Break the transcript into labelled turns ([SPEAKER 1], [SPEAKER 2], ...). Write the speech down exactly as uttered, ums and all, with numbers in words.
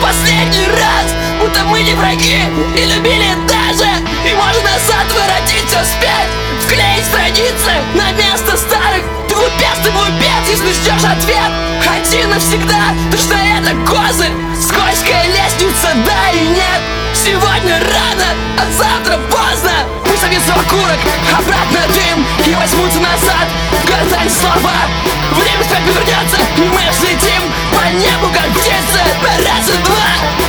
[SPEAKER 1] последний раз, будто мы не враги и любили даже. И можно назад воротить все вспять, вклеить страницы на место старых. Ты глупец, ты глупец, если ждешь ответ один навсегда, то что это козырь, скользкая лестница, да и нет. Сегодня рано, а завтра поздно. Пусть объедется окурок, обратно дым, и возьмутся назад в гортань слова. Время опять повернется, и мы взлетим по небу, как птицы, на раз и два.